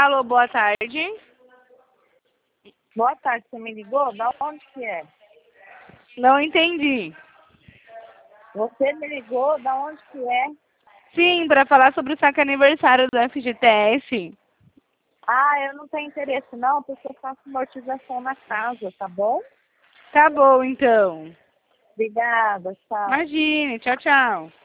Alô, boa tarde. Boa tarde, você me ligou? Da onde que é? Não entendi. Você me ligou? Da onde que é? Sim, para falar sobre o saque aniversário do FGTS. Ah, eu não tenho interesse não, porque eu faço amortização na casa, tá bom? Tá bom, então. Obrigada, tchau. Imagine. Tchau, tchau.